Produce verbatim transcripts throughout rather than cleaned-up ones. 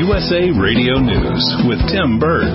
U S A Radio News with Tim Berg.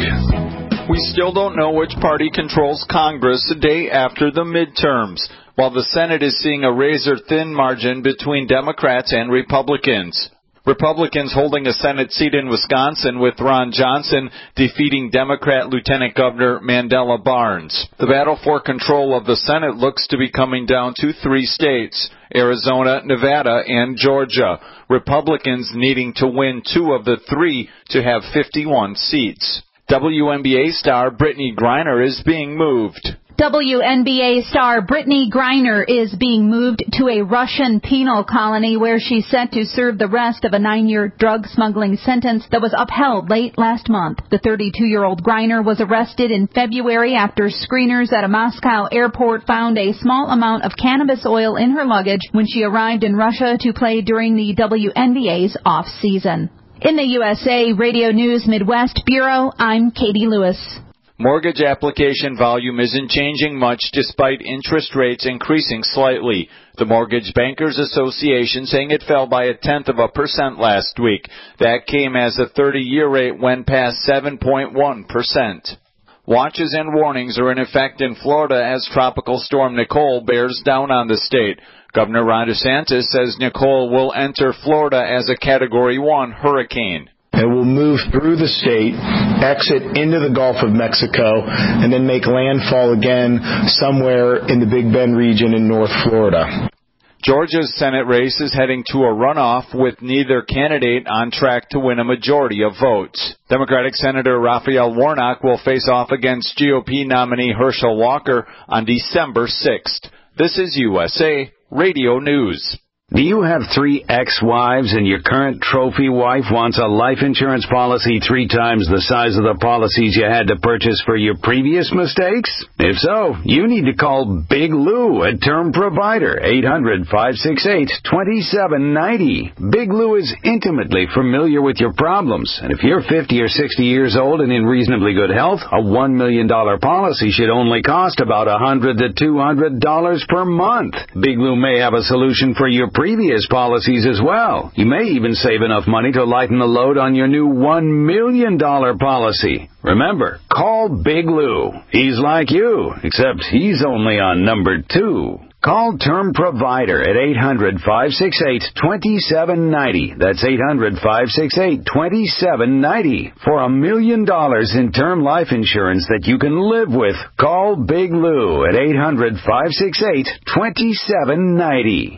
We still don't know which party controls Congress the day after the midterms, while the Senate is seeing a razor-thin margin between Democrats and Republicans. Republicans holding a Senate seat in Wisconsin, with Ron Johnson defeating Democrat Lieutenant Governor Mandela Barnes. The battle for control of the Senate looks to be coming down to three states: Arizona, Nevada, and Georgia. Republicans needing to win two of the three to have fifty-one seats. W N B A star Brittney Griner is being moved. W N B A star Brittney Griner is being moved to a Russian penal colony where she's set to serve the rest of a nine-year drug smuggling sentence that was upheld late last month. The thirty-two-year-old Griner was arrested in February after screeners at a Moscow airport found a small amount of cannabis oil in her luggage when she arrived in Russia to play during the W N B A's off-season. In the U S A Radio News Midwest Bureau, I'm Katie Lewis. Mortgage application volume isn't changing much despite interest rates increasing slightly. The Mortgage Bankers Association saying it fell by a tenth of a percent last week. That came as the thirty-year rate went past seven point one percent. Watches and warnings are in effect in Florida as Tropical Storm Nicole bears down on the state. Governor Ron DeSantis says Nicole will enter Florida as a Category one hurricane. It will move through the state, exit into the Gulf of Mexico, and then make landfall again somewhere in the Big Bend region in North Florida. Georgia's Senate race is heading to a runoff with neither candidate on track to win a majority of votes. Democratic Senator Raphael Warnock will face off against G O P nominee Herschel Walker on December sixth. This is U S A Radio News. Do you have three ex-wives and your current trophy wife wants a life insurance policy three times the size of the policies you had to purchase for your previous mistakes? If so, you need to call Big Lou at Term Provider, eight hundred, five six eight, two seven nine zero. Big Lou is intimately familiar with your problems, and if you're fifty or sixty years old and in reasonably good health, a one million dollars policy should only cost about one hundred to two hundred dollars per month. Big Lou may have a solution for your previous policies as well. You may even save enough money to lighten the load on your new one million dollars policy. Remember, call Big Lou. He's like you, except he's only on number two. Call Term Provider at eight hundred, five six eight, two seven nine zero. That's eight hundred, five six eight, two seven nine zero. For a million dollars in term life insurance that you can live with, call Big Lou at eight hundred, five six eight, two seven nine zero.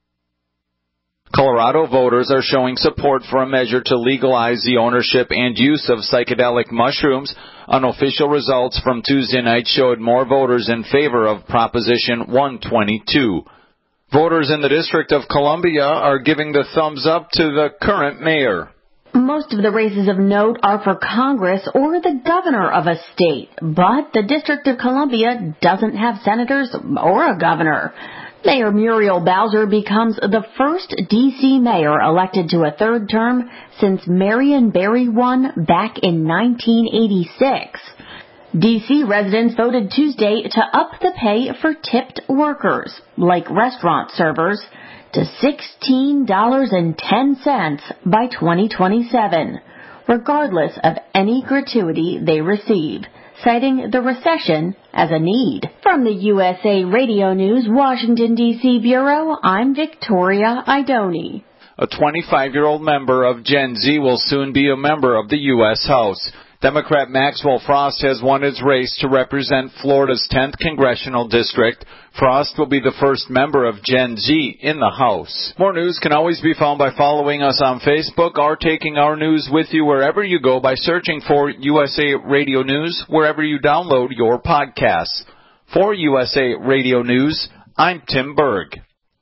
Colorado voters are showing support for a measure to legalize the ownership and use of psychedelic mushrooms. Unofficial results from Tuesday night showed more voters in favor of Proposition one twenty-two. Voters in the District of Columbia are giving the thumbs up to the current mayor. Most of the races of note are for Congress or the governor of a state, but the District of Columbia doesn't have senators or a governor. Mayor Muriel Bowser becomes the first D C mayor elected to a third term since Marion Barry won back in nineteen eighty-six. D C residents voted Tuesday to up the pay for tipped workers, like restaurant servers, to sixteen dollars and ten cents by twenty twenty-seven, regardless of any gratuity they receive, citing the recession as a need. From the U S A Radio News Washington, D C Bureau, I'm Victoria Idoni. A twenty-five-year-old member of Gen Z will soon be a member of the U S House. Democrat Maxwell Frost has won his race to represent Florida's tenth Congressional District. Frost will be the first member of Gen Z in the House. More news can always be found by following us on Facebook or taking our news with you wherever you go by searching for U S A Radio News wherever you download your podcasts. For U S A Radio News, I'm Tim Berg.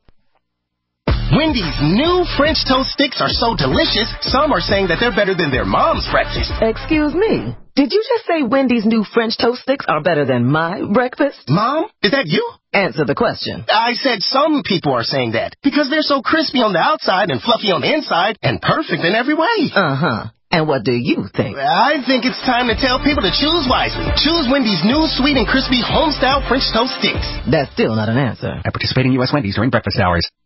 Wendy's new French toast sticks are so delicious, some are saying that they're better than their mom's breakfast. Excuse me. Did you just say Wendy's new French toast sticks are better than my breakfast? Mom, is that you? Answer the question. I said some people are saying that because they're so crispy on the outside and fluffy on the inside and perfect in every way. Uh-huh. And what do you think? I think it's time to tell people to choose wisely. Choose Wendy's new sweet and crispy home-style French toast sticks. That's still not an answer. At participating U S Wendy's during breakfast hours.